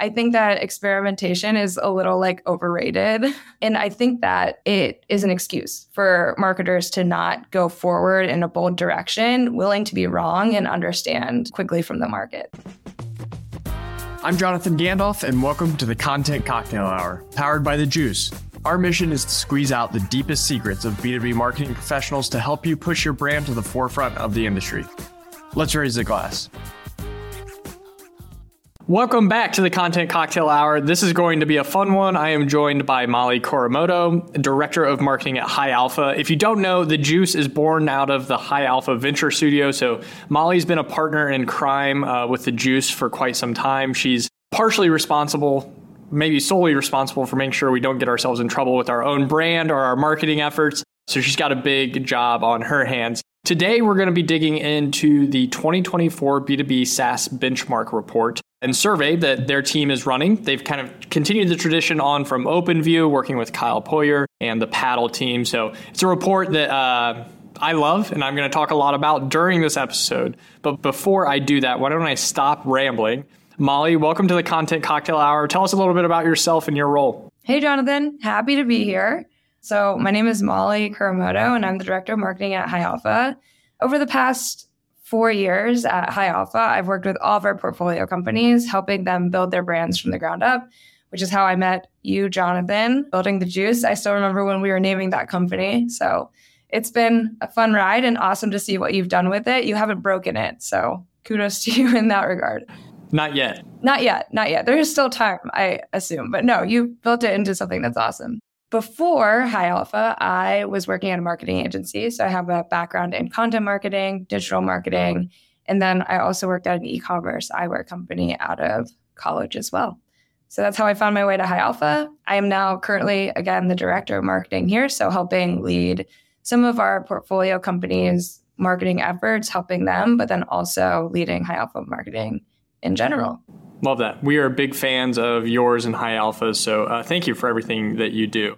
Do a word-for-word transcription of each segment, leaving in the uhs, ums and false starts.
I think that experimentation is a little like overrated. And I think that it is an excuse for marketers to not go forward in a bold direction, willing to be wrong and understand quickly from the market. I'm Jonathan Gandalf, and welcome to the Content Cocktail Hour, powered by The Juice. Our mission is to squeeze out the deepest secrets of B two B marketing professionals to help you push your brand to the forefront of the industry. Let's raise the glass. Welcome back to the Content Cocktail Hour. This is going to be a fun one. I am joined by Molly Kuramoto, Director of Marketing at High Alpha. If you don't know, The Juice is born out of the High Alpha Venture Studio. So Molly's been a partner in crime uh, with The Juice for quite some time. She's partially responsible, maybe solely responsible for making sure we don't get ourselves in trouble with our own brand or our marketing efforts. So she's got a big job on her hands. Today, we're going to be digging into the twenty twenty-four B two B SaaS Benchmark Report and survey that their team is running. They've kind of continued the tradition on from OpenView, working with Kyle Poyer and the Paddle team. So it's a report that uh, I love and I'm going to talk a lot about during this episode. But before I do that, why don't I stop rambling? Molly, welcome to the Content Cocktail Hour. Tell us a little bit about yourself and your role. Hey, Jonathan. Happy to be here. So my name is Molly Kuramoto, and I'm the Director of Marketing at High Alpha. Over the past four years at High Alpha, I've worked with all of our portfolio companies, helping them build their brands from the ground up, which is how I met you, Jonathan, building The Juice. I still remember when we were naming that company. So it's been a fun ride and awesome to see what you've done with it. You haven't broken it. So kudos to you in that regard. Not yet. Not yet. Not yet. There is still time, I assume. But no, you built it into something that's awesome. Before High Alpha, I was working at a marketing agency. So I have a background in content marketing, digital marketing, and then I also worked at an e-commerce eyewear company out of college as well. So that's how I found my way to High Alpha. I am now currently, again, the Director of Marketing here, so helping lead some of our portfolio companies' marketing efforts, helping them, but then also leading High Alpha marketing in general. Love that. We are big fans of yours and High Alpha, so uh, thank you for everything that you do.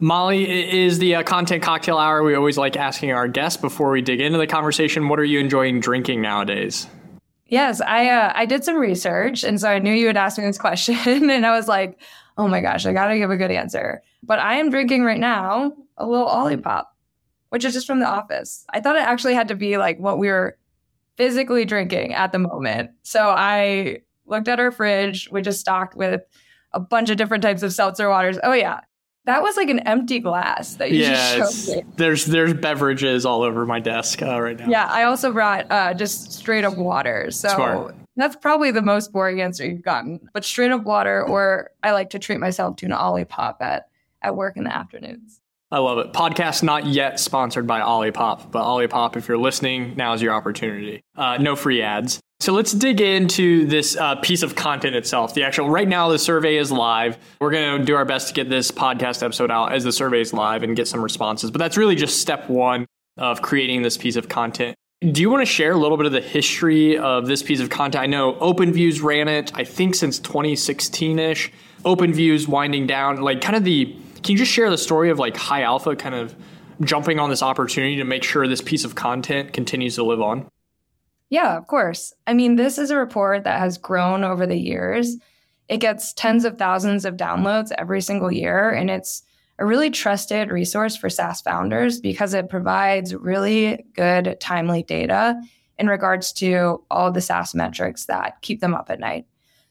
Molly, is the uh, Content Cocktail Hour. We always like asking our guests before we dig into the conversation, what are you enjoying drinking nowadays? Yes, I uh, I did some research, and so I knew you would ask me this question, and I was like, oh my gosh, I got to give a good answer. But I am drinking right now a little Olipop, which is just from the office. I thought it actually had to be like what we were physically drinking at the moment. So I looked at our fridge, which is stocked with a bunch of different types of seltzer waters. Oh, yeah. That was like an empty glass that you yeah, just showed me. There's, there's beverages all over my desk uh, right now. Yeah, I also brought uh, just straight up water. So Smart. That's probably the most boring answer you've gotten. But straight up water, or I like to treat myself to an Olipop at, at work in the afternoons. I love it. Podcast not yet sponsored by Olipop, but Olipop, if you're listening, now's your opportunity. Uh, no free ads. So let's dig into this uh, piece of content itself. The actual, right now, the survey is live. We're going to do our best to get this podcast episode out as the survey is live and get some responses. But that's really just step one of creating this piece of content. Do you want to share a little bit of the history of this piece of content? I know OpenViews ran it, I think, since twenty sixteen-ish. OpenViews winding down, like kind of the, can you just share the story of like High Alpha kind of jumping on this opportunity to make sure this piece of content continues to live on? Yeah, of course. I mean, this is a report that has grown over the years. It gets tens of thousands of downloads every single year, and it's a really trusted resource for SaaS founders because it provides really good, timely data in regards to all the SaaS metrics that keep them up at night.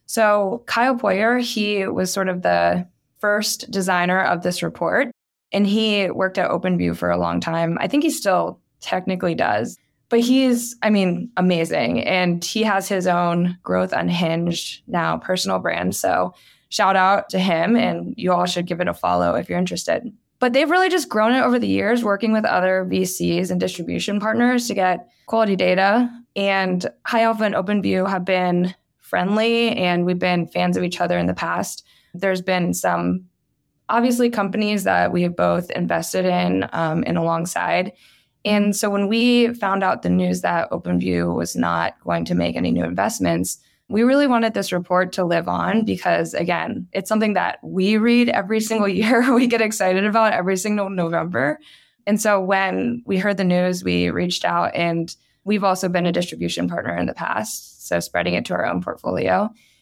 So Kyle Poyer, he was sort of the first designer of this report, and he worked at OpenView for a long time. I think he still technically does. But he's, I mean, amazing. And he has his own Growth Unhinged now personal brand. So shout out to him. And you all should give it a follow if you're interested. But they've really just grown it over the years, working with other V Cs and distribution partners to get quality data. And High Alpha and OpenView have been friendly, and we've been fans of each other in the past. There's been some, obviously, companies that we have both invested in um, and alongside. And so when we found out the news that OpenView was not going to make any new investments, we really wanted this report to live on because, again, it's something that we read every single year. We get excited about every single November. And so when we heard the news, we reached out, and we've also been a distribution partner in the past, so spreading it to our own portfolio.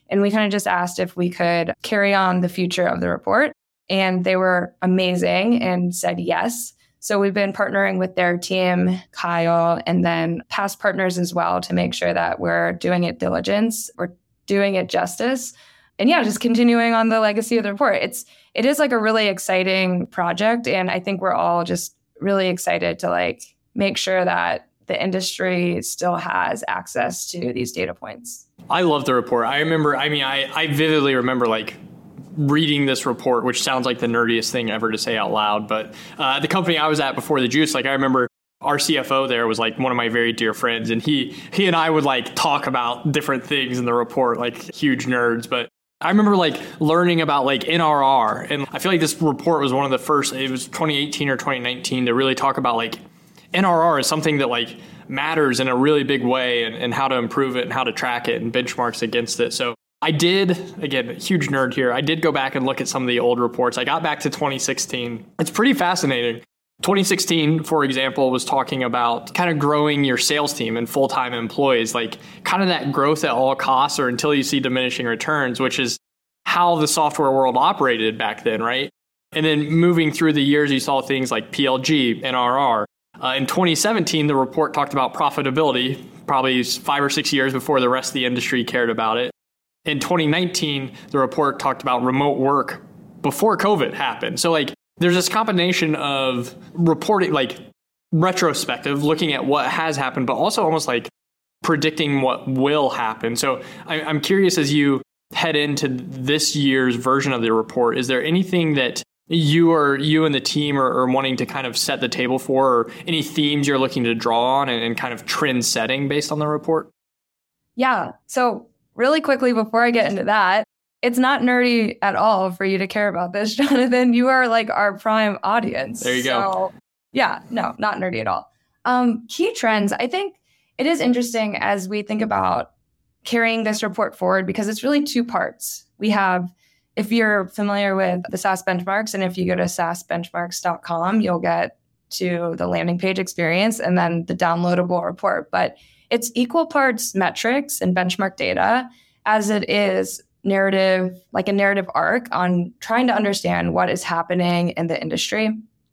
And we kind of just asked if we could carry on the future of the report. And they were amazing and said yes. So we've been partnering with their team, Kyle, and then past partners as well to make sure that we're doing it diligence, we're doing it justice. And yeah, just continuing on the legacy of the report. It's it is like a really exciting project. And I think we're all just really excited to like make sure that the industry still has access to these data points. I love the report. I remember, I mean, I, I vividly remember like reading this report, which sounds like the nerdiest thing ever to say out loud. But uh, the company I was at before the Juice, like I remember our C F O there was like one of my very dear friends. And he he and I would like talk about different things in the report, like huge nerds. But I remember like learning about like N R R. And I feel like this report was one of the first, it was twenty eighteen or twenty nineteen to really talk about like N R R is something that like matters in a really big way and, and how to improve it and how to track it and benchmarks against it. So I did, again, huge nerd here. I did go back and look at some of the old reports. I got back to twenty sixteen. It's pretty fascinating. twenty sixteen, for example, was talking about kind of growing your sales team and full-time employees, like kind of that growth at all costs or until you see diminishing returns, which is how the software world operated back then, right? And then moving through the years, you saw things like P L G, N R R. Uh, in twenty seventeen, the report talked about profitability, probably five or six years before the rest of the industry cared about it. In twenty nineteen, the report talked about remote work before COVID happened. So like there's this combination of reporting, like retrospective, looking at what has happened, but also almost like predicting what will happen. So I, I'm curious, as you head into this year's version of the report, is there anything that you or you and the team are, are wanting to kind of set the table for, or any themes you're looking to draw on and, and kind of trend setting based on the report? Yeah. So really quickly, before I get into that, it's not nerdy at all for you to care about this, Jonathan. You are like our prime audience. There you so, go. Yeah, no, not nerdy at all. Um, key trends. I think it is interesting as we think about carrying this report forward because it's really two parts. We have, if you're familiar with the SaaS benchmarks, and if you go to saas benchmarks dot com, you'll get to the landing page experience and then the downloadable report. But it's equal parts metrics and benchmark data as it is narrative, like a narrative arc on trying to understand what is happening in the industry.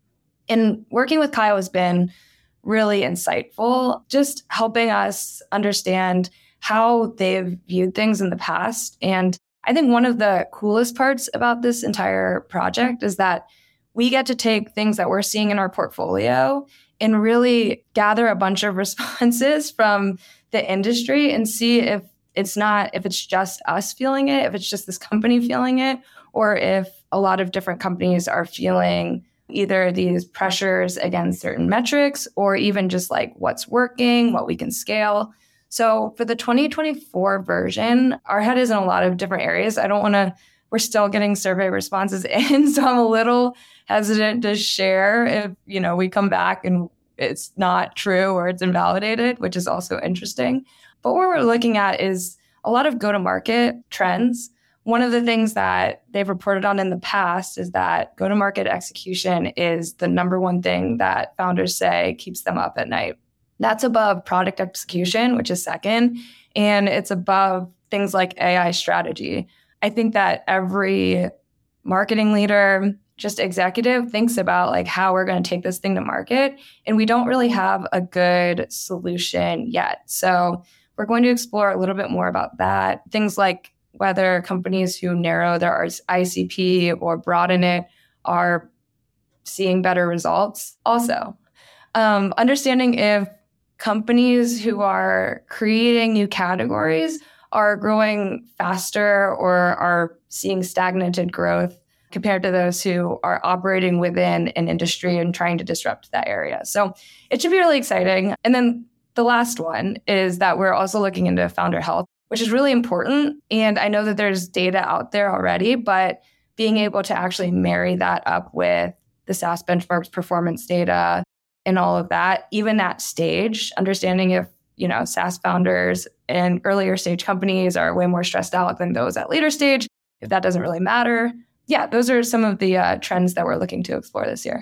And working with Kyle has been really insightful, just helping us understand how they've viewed things in the past. And I think one of the coolest parts about this entire project is that we get to take things that we're seeing in our portfolio and really gather a bunch of responses from the industry and see if it's not, if it's just us feeling it, if it's just this company feeling it, or if a lot of different companies are feeling either these pressures against certain metrics or even just like what's working, what we can scale. So for the twenty twenty-four version, our head is in a lot of different areas. I don't want to, we're still getting survey responses in, so I'm a little hesitant to share if, you know, we come back and it's not true or it's invalidated, which is also interesting. But what we're looking at is a lot of go-to-market trends. One of the things that they've reported on in the past is that go-to-market execution is the number one thing that founders say keeps them up at night. That's above product execution, which is second, and it's above things like A I strategy. I think that every marketing leader, just executive, thinks about like how we're going to take this thing to market, and we don't really have a good solution yet. So we're going to explore a little bit more about that. Things like whether companies who narrow their I C P or broaden it are seeing better results. Also, um, understanding if companies who are creating new categories are growing faster or are seeing stagnated growth compared to those who are operating within an industry and trying to disrupt that area. So it should be really exciting. And then the last one is that we're also looking into founder health, which is really important. And I know that there's data out there already, but being able to actually marry that up with the SaaS benchmarks performance data and all of that, even at stage, understanding if, you know, SaaS founders and earlier stage companies are way more stressed out than those at later stage, if that doesn't really matter. Yeah, those are some of the uh, trends that we're looking to explore this year.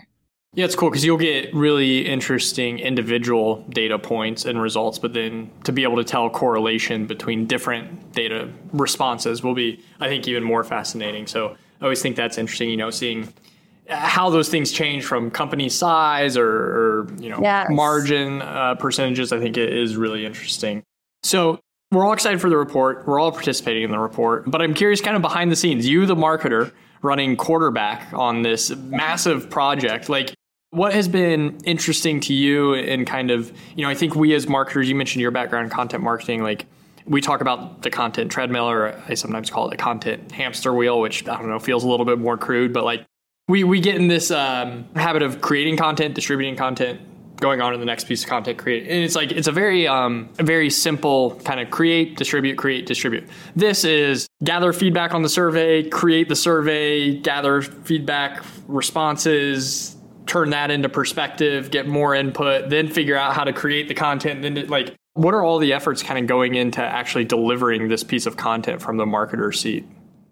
Yeah, it's cool because you'll get really interesting individual data points and results, but then to be able to tell correlation between different data responses will be, I think, even more fascinating. So I always think that's interesting, you know, seeing how those things change from company size or, or you know, yes. margin uh, percentages. I think it is really interesting. So we're all excited for the report. We're all participating in the report, but I'm curious kind of behind the scenes, you, the marketer, running quarterback on this massive project, like what has been interesting to you and kind of, you know, I think we as marketers, you mentioned your background in content marketing, like we talk about the content treadmill, or I sometimes call it the content hamster wheel, which I don't know, feels a little bit more crude, but like we, we get in this um, habit of creating content, distributing content, going on to the next piece of content, create. And it's like, it's a very, um, a very simple kind of create, distribute, create, distribute. This is gather feedback on the survey, create the survey, gather feedback responses, turn that into perspective, get more input, then figure out how to create the content. Then like, what are all the efforts kind of going into actually delivering this piece of content from the marketer seat?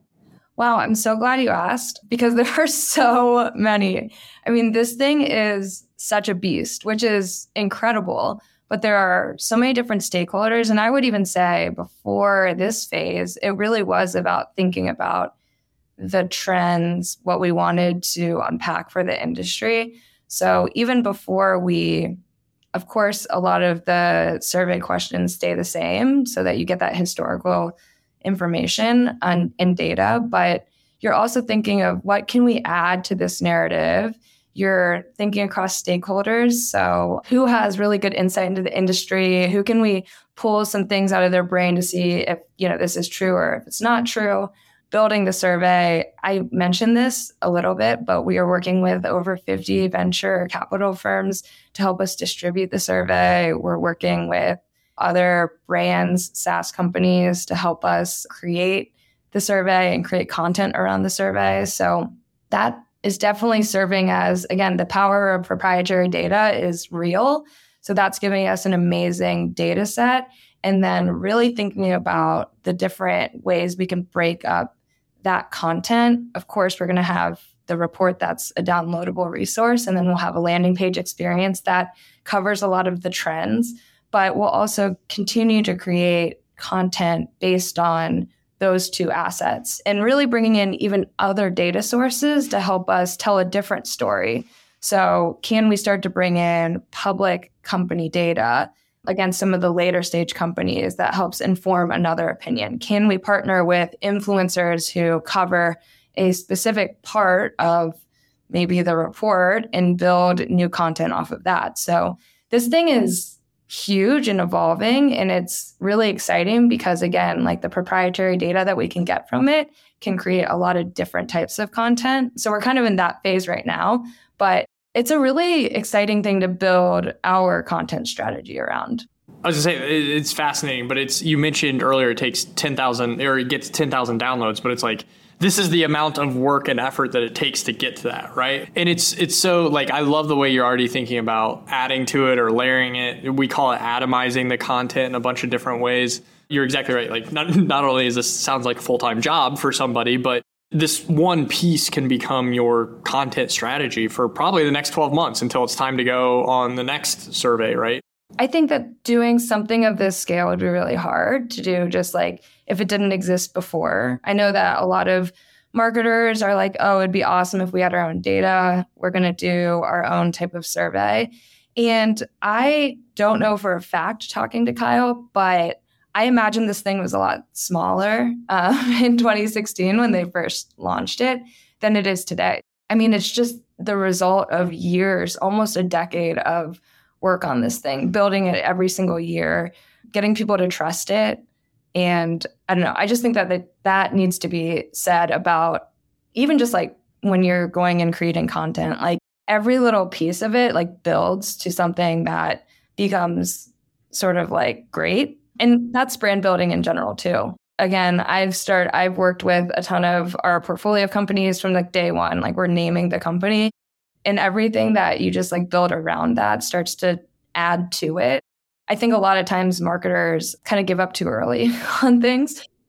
Wow, I'm so glad you asked because there are so many. I mean, this thing is such a beast, which is incredible, but there are so many different stakeholders. And I would even say before this phase, it really was about thinking about the trends, what we wanted to unpack for the industry. So even before we, of course, a lot of the survey questions stay the same so that you get that historical information and, and data, but you're also thinking of what can we add to this narrative? You're thinking across stakeholders. So who has really good insight into the industry? Who can we pull some things out of their brain to see if, you know, this is true or if it's not true? Building the survey, I mentioned this a little bit, but we are working with over fifty venture capital firms to help us distribute the survey. We're working with other brands, SaaS companies to help us create the survey and create content around the survey. So that is definitely serving as, again, the power of proprietary data is real. So that's giving us an amazing data set. And then really thinking about the different ways we can break up that content. Of course, we're going to have the report that's a downloadable resource, and then we'll have a landing page experience that covers a lot of the trends. But we'll also continue to create content based on those two assets and really bringing in even other data sources to help us tell a different story. So can we start to bring in public company data against some of the later stage companies that helps inform another opinion? Can we partner with influencers who cover a specific part of maybe the report and build new content off of that? So this thing is huge and evolving, and it's really exciting because, again, like the proprietary data that we can get from it can create a lot of different types of content. So we're kind of in that phase right now, but it's a really exciting thing to build our content strategy around. I was going to say, it's fascinating, but it's, you mentioned earlier, it takes ten thousand or it gets ten thousand downloads, but it's like, this is the amount of work and effort that it takes to get to that, right? And it's it's so, like, I love the way you're already thinking about adding to it or layering it. We call it atomizing the content in a bunch of different ways. You're exactly right. Like, not, not only is this sounds like a full-time job for somebody, but this one piece can become your content strategy for probably the next twelve months until it's time to go on the next survey, right? I think that doing something of this scale would be really hard to do, just like if it didn't exist before. I know that a lot of marketers are like, oh, it'd be awesome if we had our own data. We're going to do our own type of survey. And I don't know for a fact, talking to Kyle, but I imagine this thing was a lot smaller um, in twenty sixteen when they first launched it than it is today. I mean, it's just the result of years, almost a decade of work on this thing, building it every single year, getting people to trust it. And I don't know, I just think that that, that needs to be said about even just like when you're going and creating content, like every little piece of it like builds to something that becomes sort of like great. And that's brand building in general too. Again, I've started, I've worked with a ton of our portfolio companies from like day one, like we're naming the company. And everything that you just like build around that starts to add to it. I think a lot of times marketers kind of give up too early on things.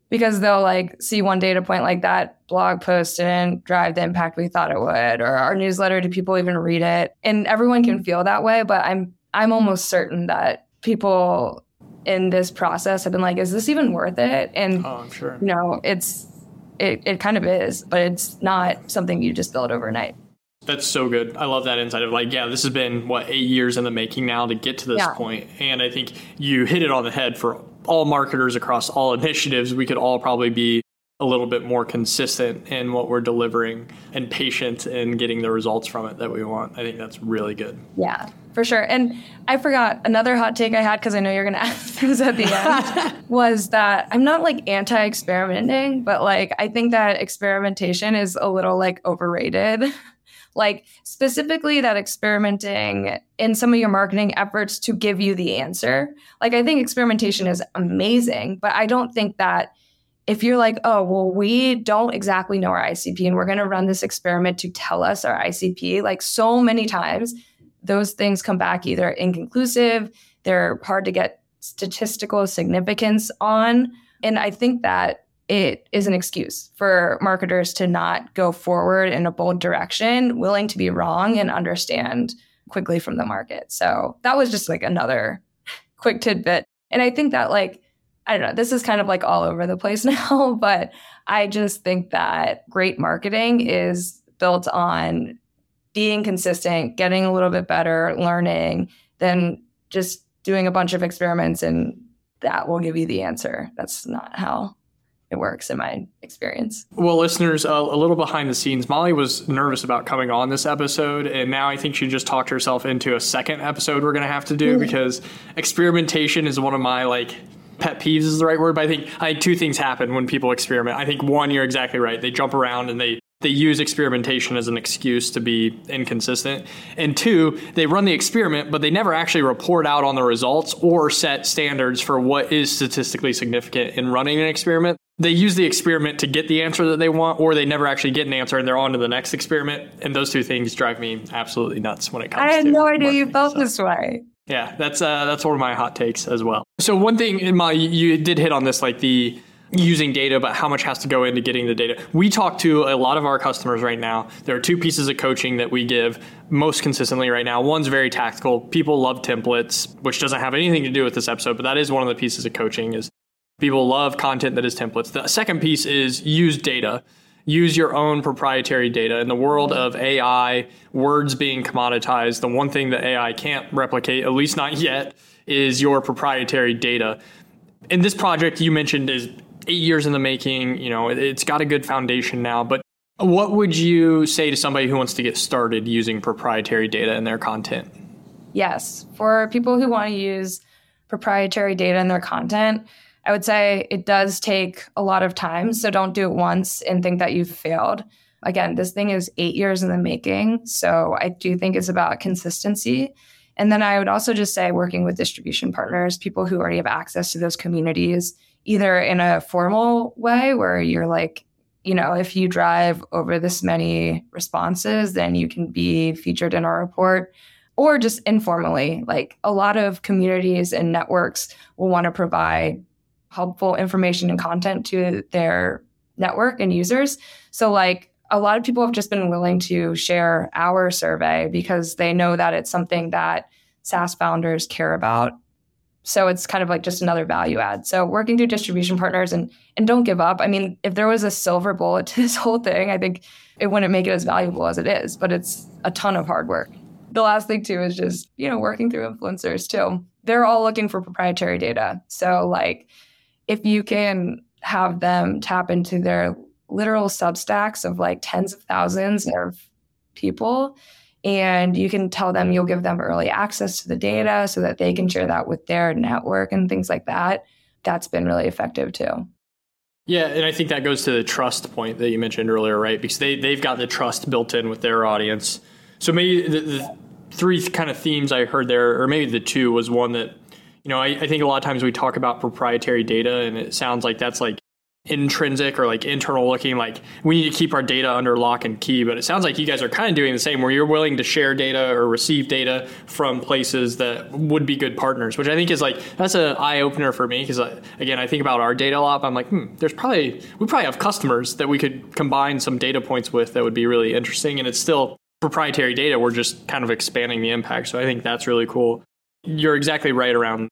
because they'll like see one data point like that blog post didn't drive the impact we thought it would, or our newsletter, do people even read it? And everyone can feel that way, but I'm I'm almost certain that people in this process have been like, is this even worth it? And oh, I'm sure. you know, it's it it kind of is, but it's not something you just build overnight. That's so good. I love that insight of like, yeah, this has been, what, eight years in the making now to get to this Yeah. point. And I think you hit it on the head for all marketers across all initiatives. We could all probably be a little bit more consistent in what we're delivering and patient in getting the results from it that we want. I think that's really good. Yeah, for sure. And I forgot another hot take I had, because I know you're going to ask this at the end, was that I'm not like anti-experimenting, but like I think that experimentation is a little like overrated. Like specifically that experimenting in some of your marketing efforts to give you the answer. Like I think experimentation is amazing, but I don't think that if you're like, oh, well, we don't exactly know our I C P and we're going to run this experiment to tell us our I C P, like so many times, those things come back either inconclusive, they're hard to get statistical significance on. And I think that it is an excuse for marketers to not go forward in a bold direction, willing to be wrong and understand quickly from the market. So that was just like another quick tidbit. And I think that like, I don't know, this is kind of like all over the place now, but I just think that great marketing is built on being consistent, getting a little bit better, learning, then just doing a bunch of experiments and that will give you the answer. That's not how it works in my experience. Well, listeners, uh, a little behind the scenes, Molly was nervous about coming on this episode, and now I think she just talked herself into a second episode we're going to have to do, mm-hmm. because experimentation is one of my like pet peeves is the right word, but I think I think two things happen when people experiment. I think one, you're exactly right. They jump around and they They use experimentation as an excuse to be inconsistent. And two, they run the experiment, but they never actually report out on the results or set standards for what is statistically significant in running an experiment. They use the experiment to get the answer that they want, or they never actually get an answer and they're on to the next experiment. And those two things drive me absolutely nuts when it comes to I had to no idea you marketing, felt so. this way. Yeah, that's uh, that's one of my hot takes as well. So one thing, Molly, you did hit on this, like the using data, but how much has to go into getting the data. We talk to a lot of our customers right now. There are two pieces of coaching that we give most consistently right now. One's very tactical. People love templates, which doesn't have anything to do with this episode, but that is one of the pieces of coaching is people love content that is templates. The second piece is use data. Use your own proprietary data. In the world of A I, words being commoditized, the one thing that A I can't replicate, at least not yet, is your proprietary data. And this project you mentioned is eight years in the making. You know, it's got a good foundation now, but what would you say to somebody who wants to get started using proprietary data in their content? Yes. For people who want to use proprietary data in their content, I would say it does take a lot of time. So don't do it once and think that you've failed. Again, this thing is eight years in the making. So I do think it's about consistency. And then I would also just say working with distribution partners, people who already have access to those communities, either in a formal way where you're like, you know, if you drive over this many responses, then you can be featured in our report, or just informally. Like a lot of communities and networks will want to provide helpful information and content to their network and users. So like a lot of people have just been willing to share our survey because they know that it's something that SaaS founders care about. So it's kind of like just another value add. So working through distribution partners and and don't give up. I mean, if there was a silver bullet to this whole thing, I think it wouldn't make it as valuable as it is, but it's a ton of hard work. The last thing too is just, you know, working through influencers too. They're all looking for proprietary data. So like if you can have them tap into their literal substacks of like tens of thousands of people, and you can tell them you'll give them early access to the data so that they can share that with their network and things like that. That's been really effective too. Yeah, and I think that goes to the trust point that you mentioned earlier, right? Because they, they've got the trust built in with their audience. So maybe the, the three kind of themes I heard there, or maybe the two, was one that, you know, I, I think a lot of times we talk about proprietary data and it sounds like that's like intrinsic or like internal looking, like we need to keep our data under lock and key. But it sounds like you guys are kind of doing the same, where you're willing to share data or receive data from places that would be good partners, which I think is like, that's an eye opener for me. Because again, I think about our data a lot. But I'm like, hmm, there's probably, we probably have customers that we could combine some data points with that would be really interesting. And it's still proprietary data. We're just kind of expanding the impact. So I think that's really cool. You're exactly right around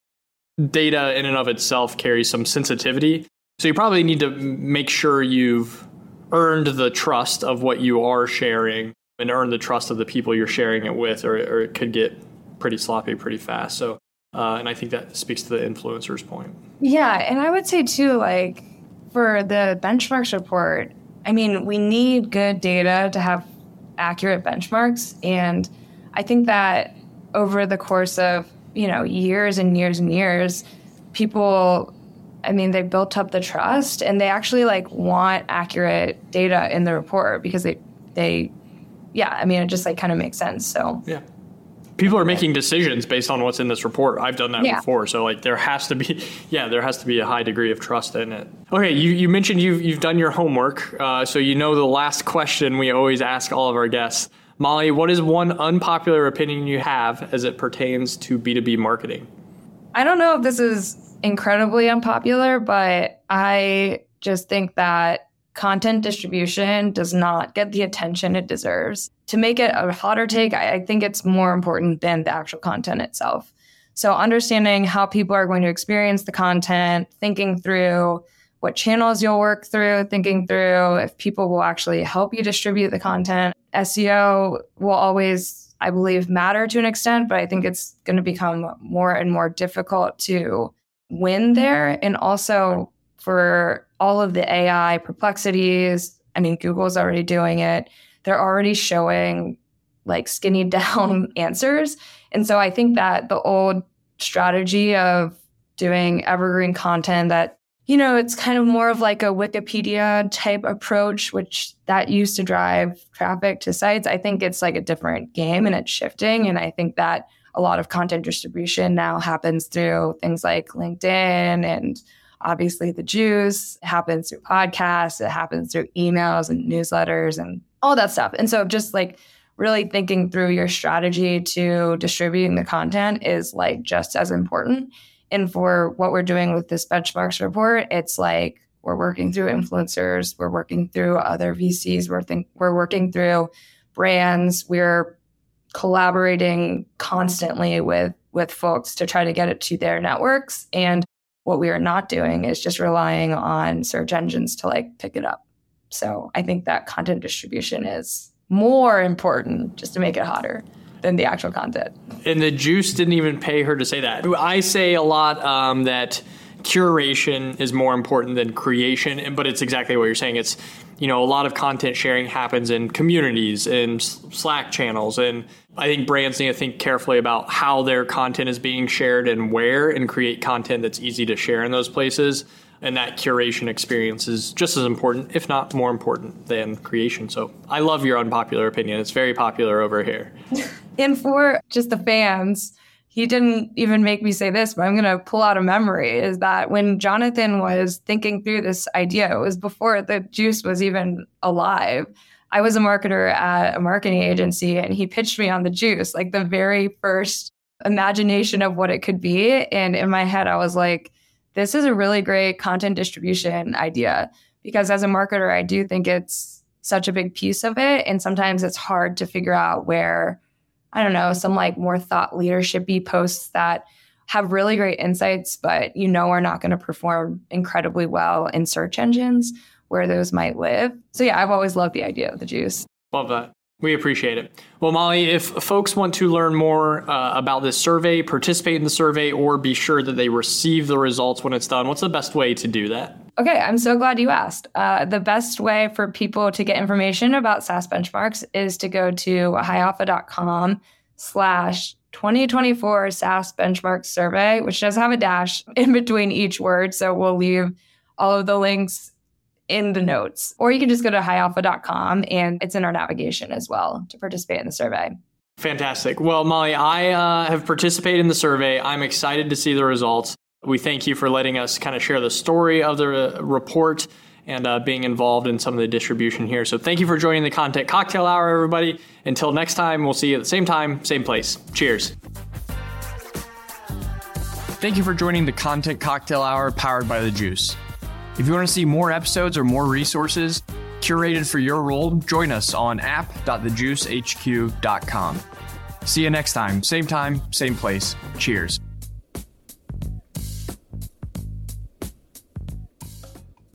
data in and of itself carries some sensitivity. So you probably need to make sure you've earned the trust of what you are sharing and earned the trust of the people you're sharing it with, or, or it could get pretty sloppy pretty fast. So, uh, and I think that speaks to the influencer's point. Yeah. And I would say too, like for the benchmarks report, I mean, we need good data to have accurate benchmarks. And I think that over the course of, you know, years and years and years, people, I mean, they built up the trust and they actually like want accurate data in the report because they, they, yeah, I mean, it just like kind of makes sense. So yeah, people are making decisions based on what's in this report. I've done that yeah. before. So like there has to be, yeah, there has to be a high degree of trust in it. Okay. You, you mentioned you've, you've done your homework. Uh, so you know the last question we always ask all of our guests. Molly, what is one unpopular opinion you have as it pertains to B two B marketing? I don't know if this is incredibly unpopular, but I just think that content distribution does not get the attention it deserves. To make it a hotter take, I think it's more important than the actual content itself. So understanding how people are going to experience the content, thinking through what channels you'll work through, thinking through if people will actually help you distribute the content. S E O will always, I believe, matter to an extent, but I think it's going to become more and more difficult to win there. And also for all of the A I perplexities, I mean, Google's already doing it. They're already showing like skinny down answers. And so I think that the old strategy of doing evergreen content that, you know, it's kind of more of like a Wikipedia type approach, which that used to drive traffic to sites. I think it's like a different game and it's shifting. And I think that a lot of content distribution now happens through things like LinkedIn and obviously the juice. It happens through podcasts. It happens through emails and newsletters and all that stuff. And so just like really thinking through your strategy to distributing the content is like just as important. And for what we're doing with this benchmarks report, it's like we're working through influencers, we're working through other V Cs, we're, think, we're working through brands, we're collaborating constantly with, with folks to try to get it to their networks. And what we are not doing is just relying on search engines to like pick it up. So I think that content distribution is more important just to make it hotter than the actual content. And the juice didn't even pay her to say that. I say a lot um, that curation is more important than creation, but it's exactly what you're saying. It's, you know, a lot of content sharing happens in communities and Slack channels. And I think brands need to think carefully about how their content is being shared and where, and create content that's easy to share in those places. And that curation experience is just as important, if not more important, than creation. So I love your unpopular opinion. It's very popular over here. And for just the fans, he didn't even make me say this, but I'm going to pull out a memory, is that when Jonathan was thinking through this idea, it was before the juice was even alive. I was a marketer at a marketing agency, and he pitched me on the juice, like the very first imagination of what it could be. And in my head, I was like, this is a really great content distribution idea, because as a marketer, I do think it's such a big piece of it. And sometimes it's hard to figure out where, I don't know, some like more thought leadership-y posts that have really great insights, but you know are not going to perform incredibly well in search engines, where those might live. So yeah, I've always loved the idea of the juice. Love that. We appreciate it. Well, Molly, if folks want to learn more uh, about this survey, participate in the survey, or be sure that they receive the results when it's done, what's the best way to do that? Okay, I'm so glad you asked. Uh, the best way for people to get information about SaaS benchmarks is to go to hialpha.com slash 2024 SaaS benchmark survey, which does have a dash in between each word. So we'll leave all of the links in the notes, or you can just go to high alpha dot com and it's in our navigation as well to participate in the survey. Fantastic. Well, Molly, I uh, have participated in the survey. I'm excited to see the results. We thank you for letting us kind of share the story of the report and uh, being involved in some of the distribution here. So thank you for joining the Content Cocktail Hour, everybody. Until next time, we'll see you at the same time, same place. Cheers. Thank you for joining the Content Cocktail Hour powered by The Juice. If you want to see more episodes or more resources curated for your role, join us on app dot the juice h q dot com. See you next time. Same time, same place. Cheers.